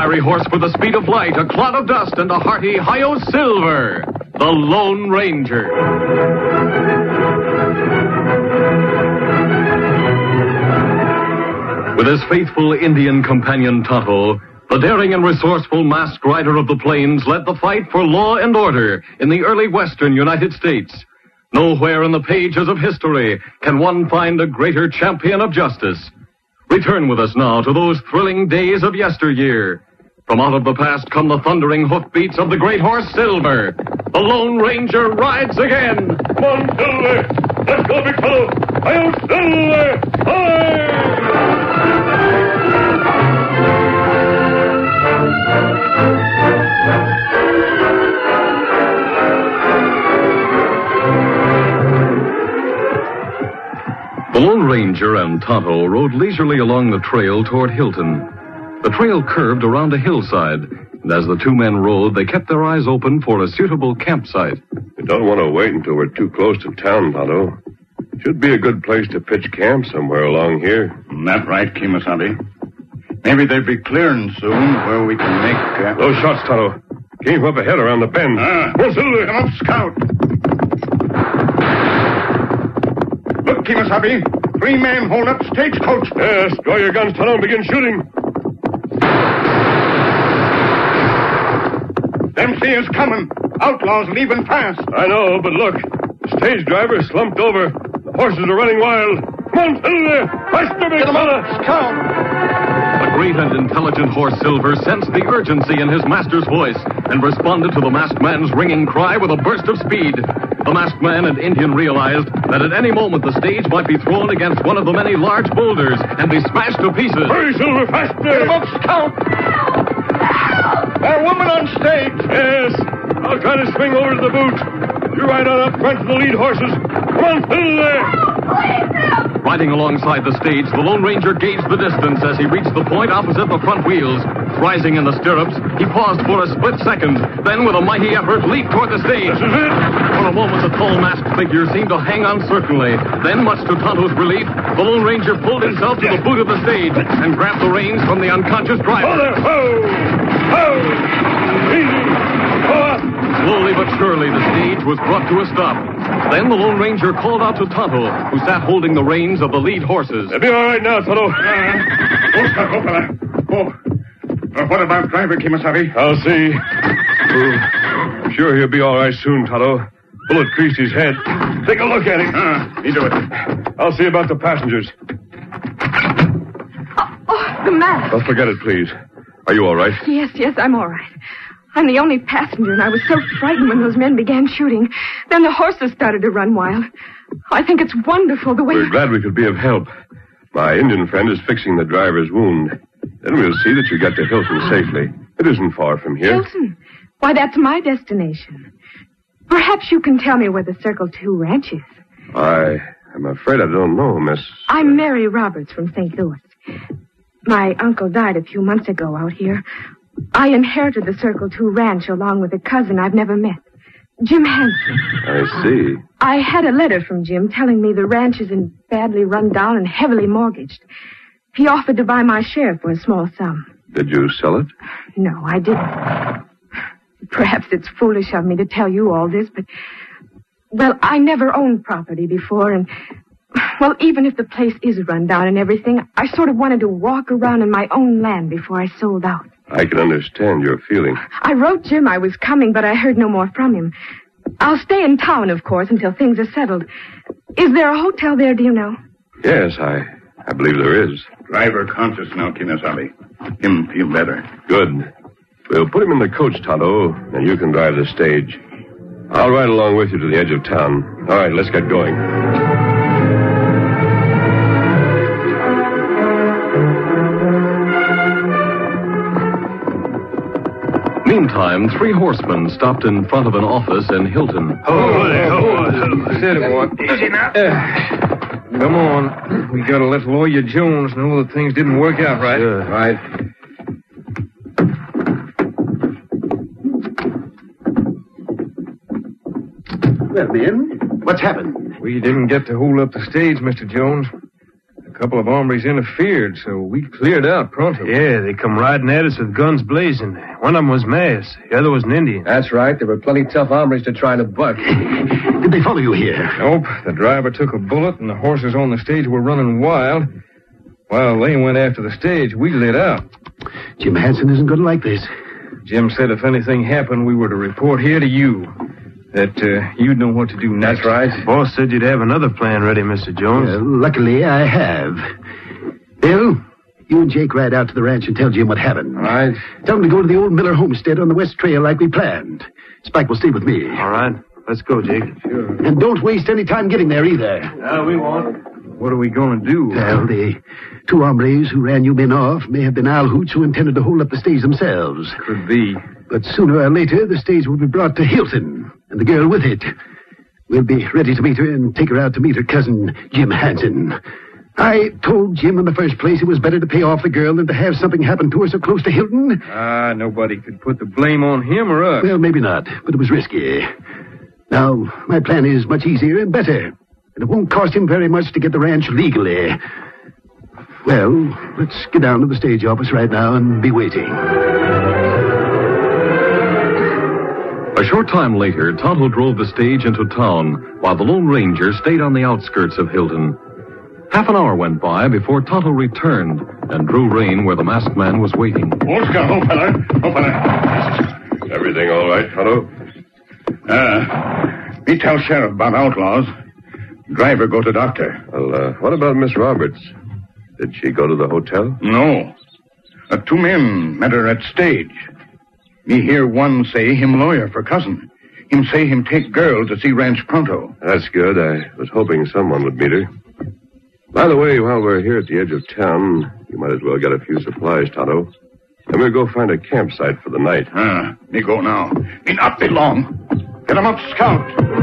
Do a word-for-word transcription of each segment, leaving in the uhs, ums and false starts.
fiery horse with the speed of light, a cloud of dust, and a hearty Hi-Yo Silver, the Lone Ranger. With his faithful Indian companion Tonto, the daring and resourceful masked rider of the plains led the fight for law and order in the early western United States. Nowhere in the pages of history can one find a greater champion of justice. Return with us now to those thrilling days of yesteryear. From out of the past come the thundering hoofbeats of the great horse Silver. The Lone Ranger rides again. Come on, Silver! Let's go, big fellow! Hi-Yo Silver! Hi! The Lone Ranger and Tonto rode leisurely along the trail toward Hilton. The trail curved around a hillside, and as the two men rode, they kept their eyes open for a suitable campsite. You don't want to wait until we're too close to town, Tonto. Should be a good place to pitch camp somewhere along here. That right, Kimasabi. Maybe they'll be clearing soon where we can make... Uh... Those shots, Tonto. Came up ahead around the bend. Ah, oh, Silver. Come up, Scout. Look, Kimasabi. Three men hold up stagecoach. Yes, draw your guns, Tonto, and begin shooting. Them see us coming. Outlaws leaving fast. I know, but look. The stage driver slumped over. The horses are running wild. Come on, Silver! Faster, big fella! Scout! The great and intelligent horse Silver sensed the urgency in his master's voice and responded to the masked man's ringing cry with a burst of speed. The masked man and Indian realized that at any moment the stage might be thrown against one of the many large boulders and be smashed to pieces. Hurry, Silver, faster! Get him up, Scout! There's a woman on stage. Yes. I'll try to swing over to the boot. You ride on up front to the lead horses. Come on, Silver! Riding alongside the stage, the Lone Ranger gauged the distance as he reached the point opposite the front wheels. Rising in the stirrups, he paused for a split second, then with a mighty effort leaped toward the stage. This is it! For a moment, the tall masked figure seemed to hang uncertainly. Then, much to Tonto's relief, the Lone Ranger pulled himself to the boot of the stage and grabbed the reins from the unconscious driver. Ho there! Ho! Ho! Easy! Go up! Slowly but surely, the stage was brought to a stop. Then the Lone Ranger called out to Tonto, who sat holding the reins of the lead horses. They'll be all right now, Tonto. Uh, oh, Scout, oh, fella. Oh. Uh, what about driver, Kimasabi? I'll see. Oh, I'm sure he'll be all right soon, Tonto. Bullet creased his head. Take a look at him. Uh, you do it. I'll see about the passengers. Oh, oh, the mask. Oh, forget it, please. Are you all right? Yes, yes, I'm all right. I'm the only passenger, and I was so frightened when those men began shooting. Then the horses started to run wild. I think it's wonderful the way... We're glad we could be of help. My Indian friend is fixing the driver's wound. Then we'll see that you get to Hilton safely. It isn't far from here. Hilton? Why, that's my destination. Perhaps you can tell me where the Circle Two ranch is. I... I'm afraid I don't know, Miss... I'm Mary Roberts from Saint Louis. My uncle died a few months ago out here. I inherited the Circle Two ranch along with a cousin I've never met, Jim Hanson. I see. I had a letter from Jim telling me the ranch is in badly run down and heavily mortgaged. He offered to buy my share for a small sum. Did you sell it? No, I didn't. Perhaps it's foolish of me to tell you all this, but... Well, I never owned property before, and... Well, even if the place is run down and everything, I sort of wanted to walk around in my own land before I sold out. I can understand your feeling. I wrote Jim I was coming, but I heard no more from him. I'll stay in town, of course, until things are settled. Is there a hotel there, do you know? Yes, I, I believe there is. Driver conscious now, Kimasabi. Him feel better. Good. We'll put him in the coach, Tonto, and you can drive the stage. I'll ride along with you to the edge of town. All right, let's get going. Meantime, three horsemen stopped in front of an office in Hilton. Oh, there, oh, Sit him, Easy now. Uh, come on. We gotta let Lawyer Jones know that things didn't work out right. Sure. Right. Well, men, what's happened? We didn't get to hold up the stage, Mister Jones. The couple of hombres interfered, so we cleared out pronto. Yeah, they come riding at us with guns blazing. One of them was masked. The other was an Indian. That's right. There were plenty tough hombres to try to buck. Did they follow you here? Nope. The driver took a bullet, and the horses on the stage were running wild. While they went after the stage, we lit out. Jim Hansen isn't going to like this. Jim said if anything happened, we were to report here to you. That uh, you'd know what to do next. That's right. Boss said you'd have another plan ready, Mister Jones. Uh, luckily, I have. Bill, you and Jake ride out to the ranch and tell Jim what happened. All right. Tell him to go to the old Miller homestead on the West Trail like we planned. Spike will stay with me. All right. Let's go, Jake. Sure. And don't waste any time getting there either. No, we won't. What are we going to do? Well, the two hombres who ran you men off may have been Al Hoots who intended to hold up the stage themselves. Could be. But sooner or later, the stage will be brought to Hilton, and the girl with it. We'll be ready to meet her and take her out to meet her cousin, Jim Hansen. I told Jim in the first place it was better to pay off the girl than to have something happen to her so close to Hilton. Ah, nobody could put the blame on him or us. Well, maybe not, but it was risky. Now, my plan is much easier and better, and it won't cost him very much to get the ranch legally. Well, let's get down to the stage office right now and be waiting. A short time later, Tonto drove the stage into town, while the Lone Ranger stayed on the outskirts of Hilton. Half an hour went by before Tonto returned and drew rein where the masked man was waiting. Oh, Scout, oh, fella. Oh, fella. Everything all right, Tonto? Uh, me tell Sheriff about outlaws. Driver go to doctor. Well, uh, what about Miss Roberts? Did she go to the hotel? No. Uh, two men met her at stage. Me hear one say him lawyer for cousin. Him say him take girl to see Ranch Pronto. That's good. I was hoping someone would meet her. By the way, while we're here at the edge of town, you might as well get a few supplies, Tonto. And we'll go find a campsite for the night. Ah, me go now. Me not be long. Get him up, Scout.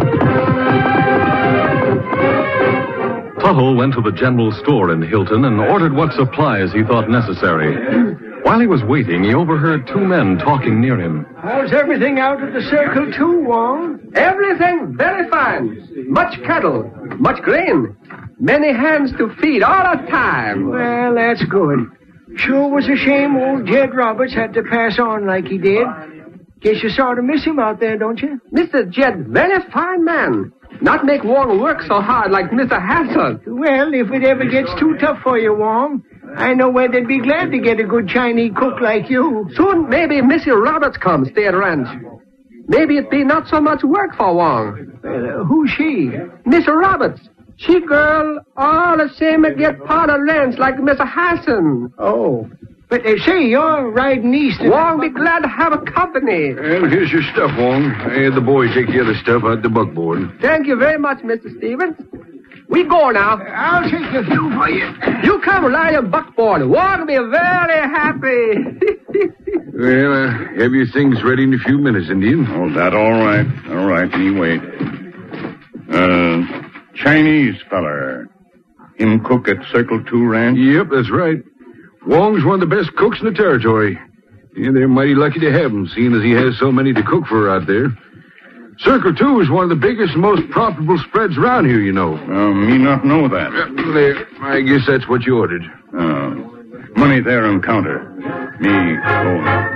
Tonto went to the general store in Hilton and ordered what supplies he thought necessary. While he was waiting, he overheard two men talking near him. How's everything out at the Circle Two, Wong? Everything very fine. Much cattle, much grain, many hands to feed all the time. Well, that's good. Sure was a shame old Jed Roberts had to pass on like he did. Guess you sort of miss him out there, don't you? Mister Jed, very fine man. Not make Wong work so hard like Mister Hanson. Well, if it ever gets too tough for you, Wong, I know where they'd be glad to get a good Chinese cook like you. Soon maybe Missy Roberts come stay at ranch. Maybe it be not so much work for Wong. Well, uh, who's she? Miss Roberts. She girl all the same get part of ranch like Mister Hanson. Oh. But they say you're riding east. Wong be glad to have a company. Well, here's your stuff, Wong. I had the boy take the other stuff out the buckboard. Thank you very much, Mister Stevens. We go now. I'll take a few for you. You come ride your buckboard. Wong be very happy. Well, uh, have your things ready in a few minutes, Indian. Oh, that all right. All right, me wait. Uh, Chinese feller. Him cook at Circle Two Ranch? Yep, that's right. Wong's one of the best cooks in the territory. Yeah, they're mighty lucky to have him, seeing as he has so many to cook for out there. Circle Two is one of the biggest and most profitable spreads around here, you know. Uh, me not know that. Uh, there, I guess that's what you ordered. Uh, money there on counter. Me go.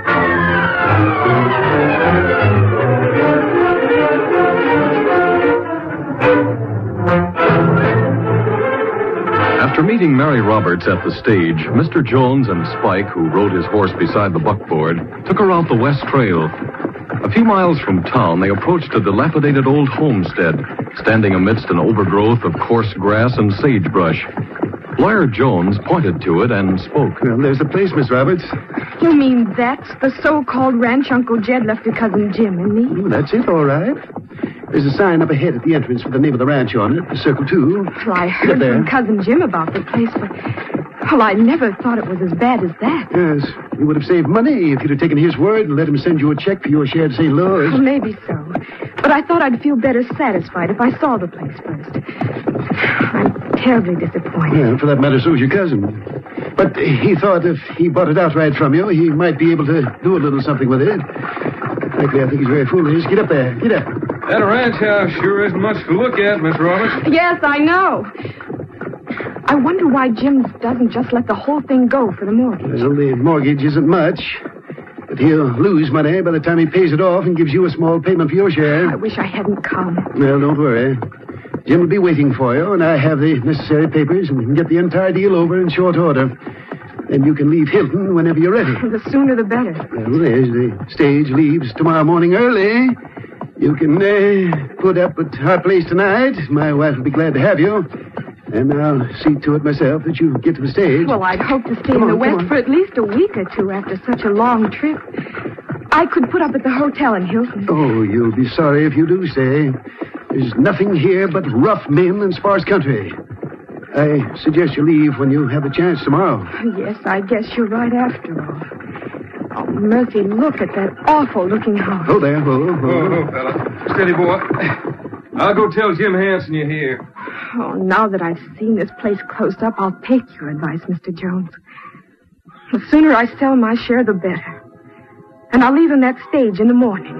After meeting Mary Roberts at the stage, Mister Jones and Spike, who rode his horse beside the buckboard, took her out the West Trail. A few miles from town, they approached a dilapidated old homestead, standing amidst an overgrowth of coarse grass and sagebrush. Lawyer Jones pointed to it and spoke. Well, there's the place, Miss Roberts. You mean that's the so-called ranch Uncle Jed left to Cousin Jim and me? Oh, that's it, all right. There's a sign up ahead at the entrance with the name of the ranch on it, Circle Two. Well, I heard from Cousin Jim about the place, but... Well, I never thought it was as bad as that. Yes, you would have saved money if you'd have taken his word and let him send you a check for your share at Saint Louis. Well, maybe so. But I thought I'd feel better satisfied if I saw the place first. I'm terribly disappointed. Yeah, for that matter, so's your cousin. But he thought if he bought it outright from you, he might be able to do a little something with it. Frankly, I think he's very foolish. Get up there. Get up. That ranch house sure isn't much to look at, Miss Roberts. Yes, I know. I wonder why Jim doesn't just let the whole thing go for the mortgage. Well, the mortgage isn't much, but he'll lose money by the time he pays it off and gives you a small payment for your share. I wish I hadn't come. Well, don't worry. Jim will be waiting for you, and I have the necessary papers, and we can get the entire deal over in short order. Then you can leave Hilton whenever you're ready. The sooner the better. Well, there's the stage leaves tomorrow morning early. You can uh, put up at our place tonight. My wife will be glad to have you. And I'll see to it myself that you get to the stage. Well, I'd hope to stay Come in the on, West come on. for at least a week or two after such a long trip. I could put up at the hotel in Hilton. Oh, you'll be sorry if you do stay. There's nothing here but rough men and sparse country. I suggest you leave when you have a chance tomorrow. Yes, I guess you're right after all. Oh, Mercy, look at that awful-looking house. Oh, there. Oh, Oh, oh. oh, fella. Steady, boy. I'll go tell Jim Hanson you're here. Oh, now that I've seen this place closed up, I'll take your advice, Mister Jones. The sooner I sell my share, the better. And I'll leave him that stage in the morning.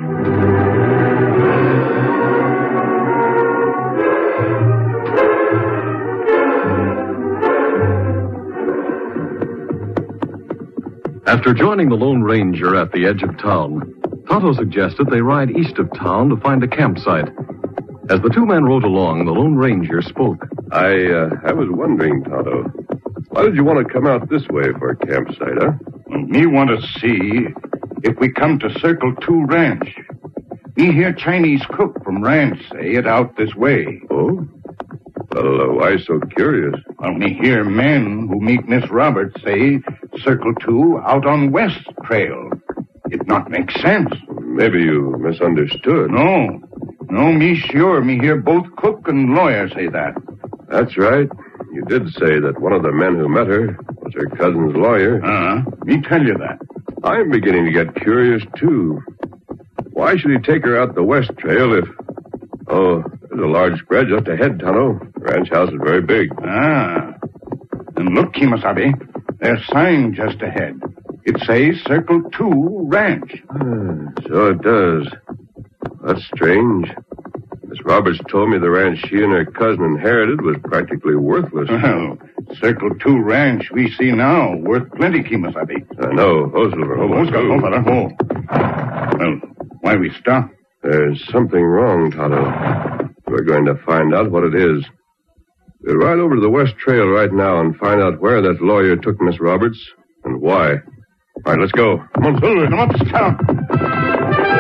After joining the Lone Ranger at the edge of town, Tonto suggested they ride east of town to find a campsite. As the two men rode along, the Lone Ranger spoke. I, uh, I was wondering, Tonto, why did you want to come out this way for a campsite, huh? Well, me want to see if we come to Circle Two Ranch. Me hear Chinese cook from ranch say it out this way. Oh? Well, uh, why so curious? Well, me hear men who meet Miss Roberts say Circle Two out on West Trail. It not make sense. Maybe you misunderstood. No. No, me sure. Me hear both cook and lawyer say that. That's right. You did say that one of the men who met her was her cousin's lawyer. Uh-huh. Me tell you that. I'm beginning to get curious, too. Why should he take her out the West Trail if... Oh, there's a large spread just ahead, Tonto. The ranch house is very big. Ah. And look, Kimasabi, there's sign just ahead. It says Circle Two Ranch. Ah, so it does. That's strange. Miss Roberts told me the ranch she and her cousin inherited was practically worthless. Well, Circle Two Ranch we see now worth plenty, Kimasabi. I know. Oh, Silver. Oh, Hold oh, on. fella, oh. Well, why we stop? There's something wrong, Tonto. We're going to find out what it is. We'll ride over to the West Trail right now and find out where that lawyer took Miss Roberts and why. All right, let's go. Come on, Silver. Come up, stop.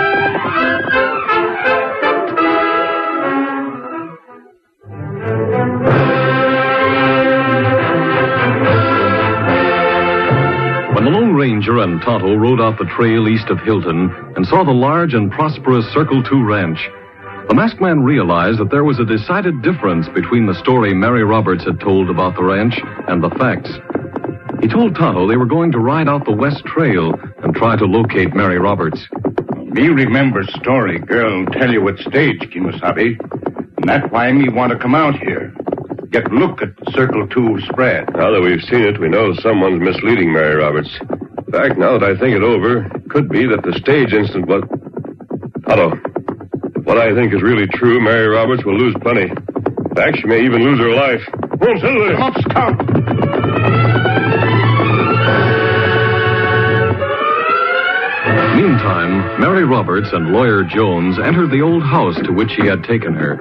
When the Lone Ranger and Tonto rode out the trail east of Hilton and saw the large and prosperous Circle Two Ranch, the masked man realized that there was a decided difference between the story Mary Roberts had told about the ranch and the facts. He told Tonto they were going to ride out the West Trail and try to locate Mary Roberts. Me remember story girl tell you at stage, Kimasabi. And that's why me want to come out here. Get look at Circle Two spread. Now that we've seen it, we know someone's misleading Mary Roberts. In fact, now that I think it over, it could be that the stage incident was... Tonto, if what I think is really true, Mary Roberts will lose plenty. In fact, she may even lose her life. Come on, Silver. Come up, stop. Meantime, Mary Roberts and Lawyer Jones entered the old house to which he had taken her.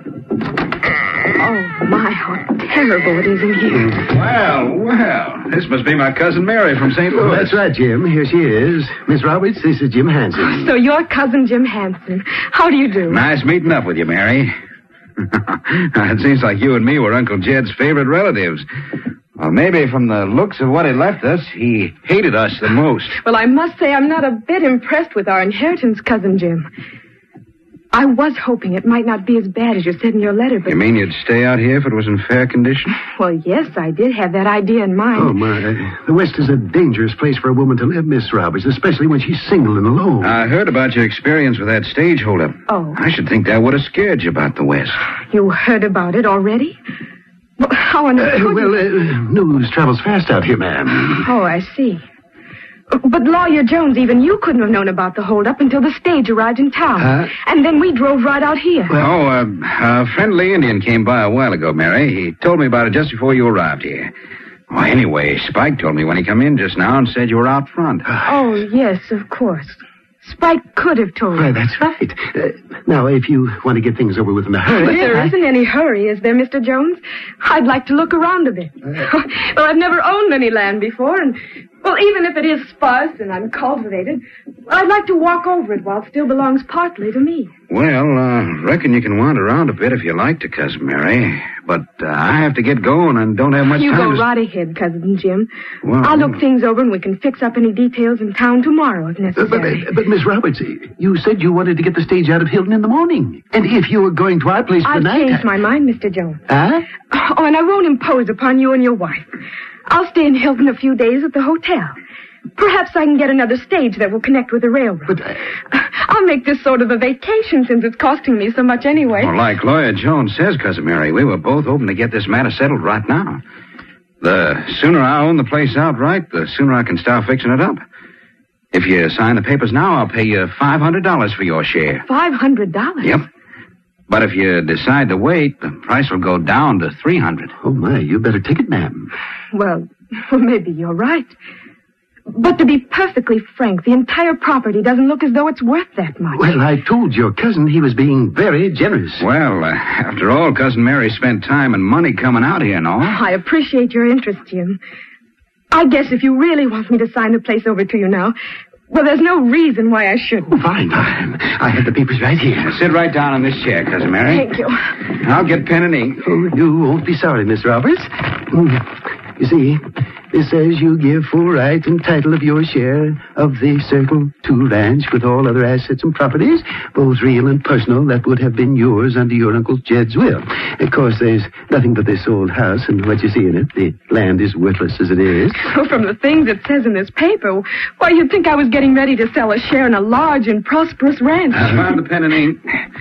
Oh, my, how terrible it is in here. Well, well. This must be my cousin Mary from Saint Louis. That's right, Jim. Here she is. Miss Roberts, this is Jim Hanson. So you're cousin Jim Hanson. How do you do? Nice meeting up with you, Mary. It seems like you and me were Uncle Jed's favorite relatives. Well, maybe from the looks of what he left us, he hated us the most. Well, I must say I'm not a bit impressed with our inheritance, cousin Jim. I was hoping it might not be as bad as you said in your letter, but... You mean you'd stay out here if it was in fair condition? Well, yes, I did have that idea in mind. Oh, my. The West is a dangerous place for a woman to live, Miss Roberts, especially when she's single and alone. I heard about your experience with that stage holdup. Oh. I should think that would have scared you about the West. You heard about it already? Well, how on earth... Uh, would well, you- uh, news travels fast out here, ma'am. Oh, I see. But Lawyer Jones, even you couldn't have known about the holdup until the stage arrived in town. Huh? And then we drove right out here. Oh, uh, a friendly Indian came by a while ago, Mary. He told me about it just before you arrived here. Well, anyway, Spike told me when he came in just now and said you were out front. Oh, yes, of course. Spike could have told Why, me. that's right. Uh, now, if you want to get things over with in a hurry... But there I- isn't any hurry, is there, Mister Jones? I'd like to look around a bit. well, I've never owned any land before, and, well, even if it is sparse and uncultivated, I'd like to walk over it while it still belongs partly to me. Well, uh, reckon you can wander around a bit if you like to, Cousin Mary. But uh, I have to get going and don't have much You time go to... right ahead, Cousin Jim. Well, I'll look things over and we can fix up any details in town tomorrow if Uh, but, necessary. uh, but, Miss Roberts, uh, you said you wanted to get the stage out of Hilton in the morning. And if you were going to our place for I've the night... changed my mind, Mister Jones. Huh? Oh, and I won't impose upon you and your wife. I'll stay in Hilton a few days at the hotel. Perhaps I can get another stage that will connect with the railroad. But, uh, I'll make this sort of a vacation since it's costing me so much anyway. Well, like Lawyer Jones says, Cousin Mary, we were both hoping to get this matter settled right now. The sooner I own the place outright, the sooner I can start fixing it up. If you sign the papers now, I'll pay you five hundred dollars for your share. Five hundred dollars? Yep. But if you decide to wait, the price will go down to three hundred dollars. oh, my, you better take it, ma'am. Well, well, maybe you're right. But to be perfectly frank, the entire property doesn't look as though it's worth that much. Well, I told your cousin he was being very generous. Well, uh, after all, Cousin Mary spent time and money coming out here and all. I appreciate your interest, Jim. I guess if you really want me to sign the place over to you now, well, there's no reason why I shouldn't. Oh, fine, fine. I have the papers right here. Sit right down in this chair, Cousin Mary. Thank you. I'll get pen and ink. Oh, you won't be sorry, Miss Roberts. Mm. You see, it says you give full right and title of your share of the Circle Two Ranch with all other assets and properties, both real and personal, that would have been yours under your Uncle Jed's will. Of course, there's nothing but this old house and what you see in it. The land is worthless as it is. Oh, from the things it says in this paper, why, you'd think I was getting ready to sell a share in a large and prosperous ranch. I found the pen and ink.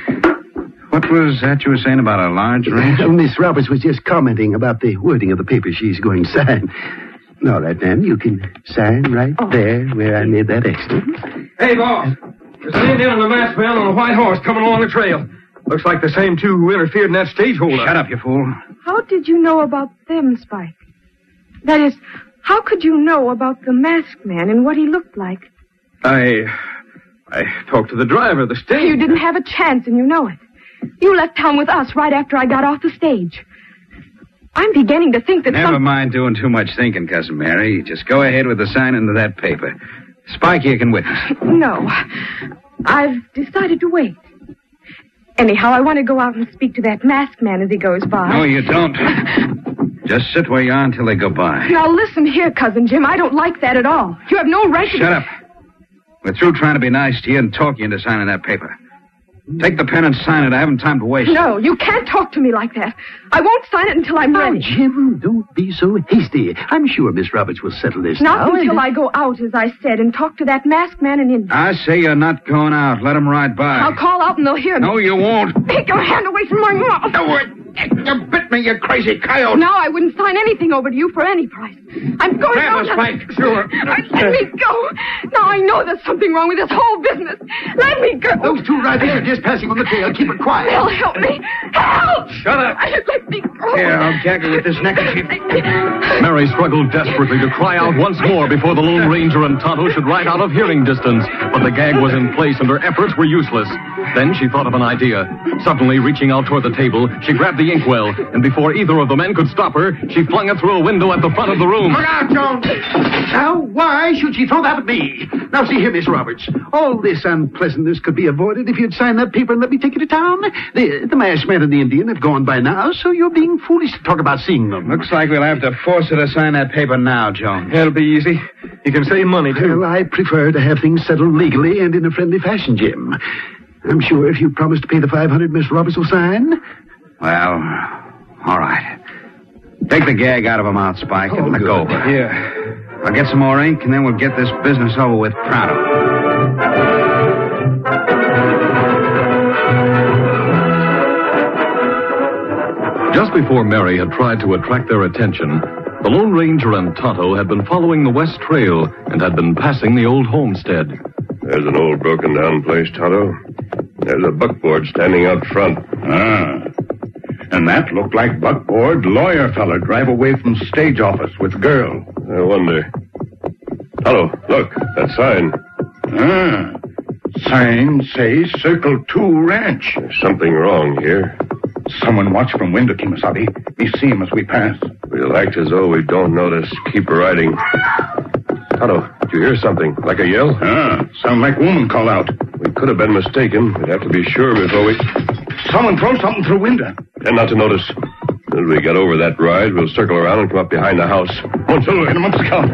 What was that you were saying about a large ranch? Uh, Miss Roberts was just commenting about the wording of the paper she's going to sign. All right, ma'am, you can sign right Oh. there where I made that accident. Hey, boss. There's an Indian and a masked man on a white horse coming along the trail. Looks like the same two who interfered in that stage holdup. Shut up, you fool. How did you know about them, Spike? That is, how could you know about the masked man and what he looked like? I... I talked to the driver of the stage. You didn't have a chance, and you know it. You left town with us right after I got off the stage. I'm beginning to think that Never some... mind doing too much thinking, Cousin Mary. Just go ahead with the signing of that paper. Spike here can witness. No. I've decided to wait. Anyhow, I want to go out and speak to that masked man as he goes by. No, you don't. Just sit where you are until they go by. Now, listen here, Cousin Jim. I don't like that at all. You have no right to... Shut up. We're through trying to be nice to you and talk you into signing that paper. Take the pen and sign it. I haven't time to waste. No, you can't talk to me like that. I won't sign it until I'm Now, ready. Jim, don't be so hasty. I'm sure Miss Roberts will settle this Not now. until and- I go out, as I said, and talk to that masked man in India. I say you're not going out. Let them ride by. I'll call out and they'll hear me. No, you won't. Take your hand away from my mouth. No, it, you bit me, you crazy coyote. Now I wouldn't sign anything over to you for any price. I'm going Grab out. us, Spike. Sure. Let me go. Now I know there's something wrong with this whole business. Let me go. Those two riders are just passing on the trail. Keep it quiet. They'll help me. Help! Shut up. Let me go. Here, I'll gag you with this neckerchief. Mary struggled desperately to cry out once more before the Lone Ranger and Tonto should ride out of hearing distance, but the gag was in place and her efforts were useless. Then she thought of an idea. Suddenly, reaching out toward the table, she grabbed the inkwell, and before either of the men could stop her, she flung it through a window at the front of the room. Look out, Jones! Now, why should she throw that at me? Now, see here, Miss Roberts. All this unpleasantness could be avoided if you'd sign that paper and let me take you to town. The, the masked man and the Indian have gone by now, so you're being foolish to talk about seeing them. Looks like we'll have to force her to sign that paper now, Jones. It'll be easy. You can save money, too. Well, I prefer to have things settled legally and in a friendly fashion, Jim. I'm sure if you promise to pay the five hundred, Miss Roberts will sign. Well, all right. Take the gag out of her mouth, Spike, and Oh, let good. go of her. Yeah. I'll get some more ink, and then we'll get this business over with pronto. Just before Mary had tried to attract their attention, The Lone Ranger and Tonto had been following the West Trail and had been passing the old homestead. There's an old broken-down place, Tonto. There's a buckboard standing out front. Ah. And that looked like buckboard lawyer fella drive away from stage office with girl. I wonder. Tonto, look, that sign. Ah. Sign says Circle Two Ranch. There's something wrong here. Someone watch from window, Kimasabi. We see him as we pass. We'll act as though we don't notice. Keep riding. Tonto, did you hear something? Like a yell? Ah, sound like woman call out. We could have been mistaken. We'd have to be sure before we... Someone throw something through window. And not to notice. As we get over that rise, we'll circle around and come up behind the house. Come on, Silver, in a month's count.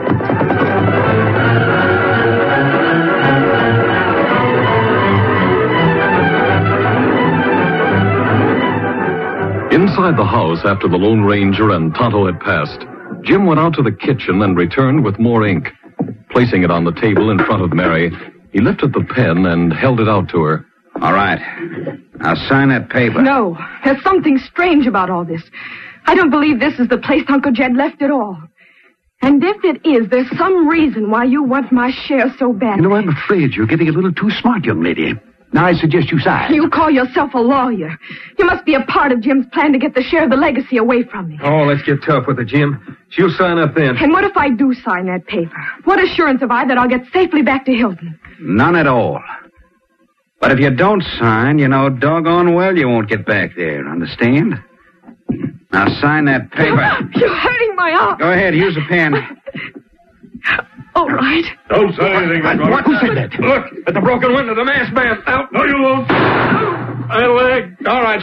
Inside the house, after the Lone Ranger and Tonto had passed, Jim went out to the kitchen and returned with more ink. Placing it on the table in front of Mary, he lifted the pen and held it out to her. All right. Now sign that paper. No, there's something strange about all this. I don't believe this is the place Uncle Jed left at all. And if it is, there's some reason why you want my share so badly. You know, I'm afraid you're getting a little too smart, young lady. Now, I suggest you sign. You call yourself a lawyer. You must be a part of Jim's plan to get the share of the legacy away from me. Oh, let's get tough with her, Jim. She'll sign up then. And what if I do sign that paper? What assurance have I that I'll get safely back to Hilton? None at all. But if you don't sign, you know doggone well you won't get back there. Understand? Now sign that paper. You're hurting my arm. Go ahead, use a pen. All right. Don't say anything, What? Who said that? Look, at the broken window, the masked man. Out. No, you won't. My leg. All right.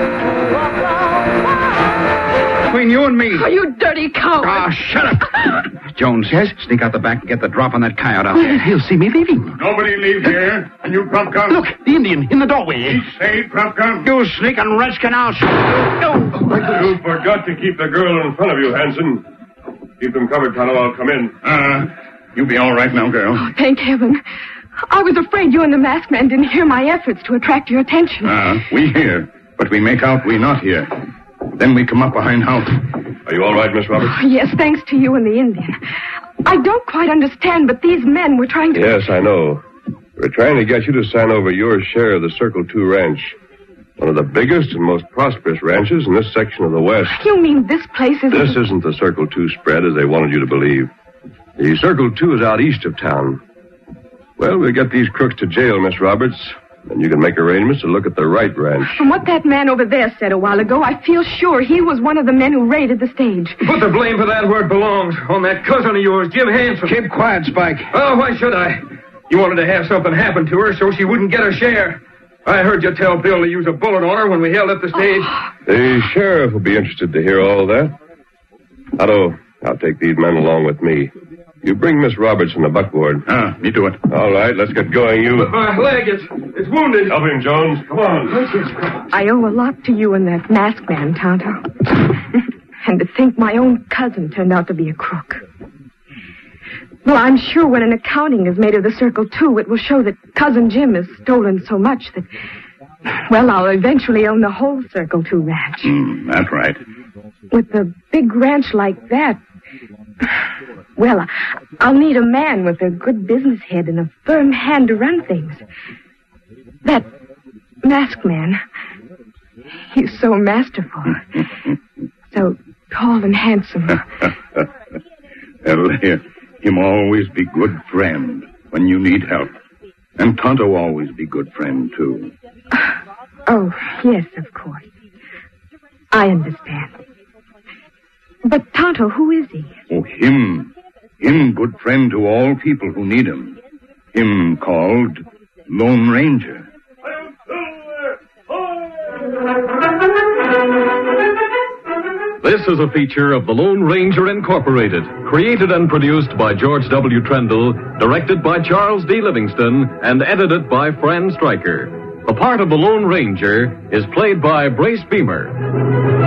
Between you and me. Oh, you dirty coward. Oh, shut up. Jones, yes? Sneak out the back and get the drop on that coyote out Well, there. he'll see me leaving. Nobody leave here. And you, Crumpkin. Look, the Indian in the doorway. He's safe, Crumpkin. You sneaking redskin, I'll shoot. You forgot to keep the girl in front of you, Hanson. Keep them covered, Tonto. I'll come in. Uh, you be all right now, girl. Oh, thank heaven. I was afraid you and the masked man didn't hear my efforts to attract your attention. Uh, we hear, but we make out we not here. Then we come up behind house. Are you all right, Miss Roberts? Oh, yes, thanks to you and the Indian. I don't quite understand, but these men were trying to... Yes, I know. We're trying to get you to sign over your share of the Circle Two Ranch. One of the biggest and most prosperous ranches in this section of the West. You mean this place is... This isn't the Circle Two spread as they wanted you to believe. The Circle Two is out east of town. Well, we'll get these crooks to jail, Miss Roberts, and you can make arrangements to look at the right ranch. From what that man over there said a while ago, I feel sure he was one of the men who raided the stage. Put the blame for that where it belongs. On that cousin of yours, Jim Hanson. Keep quiet, Spike. Oh, why should I? You wanted to have something happen to her so she wouldn't get her share. I heard you tell Bill to use a bullet on her when we held up the stage. Oh. The sheriff will be interested to hear all that. Otto, I'll take these men along with me. You bring Miss Roberts in the buckboard. Ah, me do it. All right, let's get going. You... But my leg is it's wounded. Help him, Jones. Come on. I owe a lot to you and that masked man, Tonto. And to think my own cousin turned out to be a crook. Well, I'm sure when an accounting is made of the Circle Two, it will show that Cousin Jim has stolen so much that, well, I'll eventually own the whole Circle Two ranch. Mm, that's right. With a big ranch like that, well, I'll need a man with a good business head and a firm hand to run things. That masked man, he's so masterful. So tall and handsome. Well, him always be good friend when you need help. And Tonto always be good friend, too. Oh, yes, of course. I understand. But Tonto, who is he? Oh, him. Him good friend to all people who need him. Him called Lone Ranger. This is a feature of the Lone Ranger Incorporated, created and produced by George W. Trendle, directed by Charles D. Livingston, and edited by Fran Stryker. The part of the Lone Ranger is played by Brace Beamer.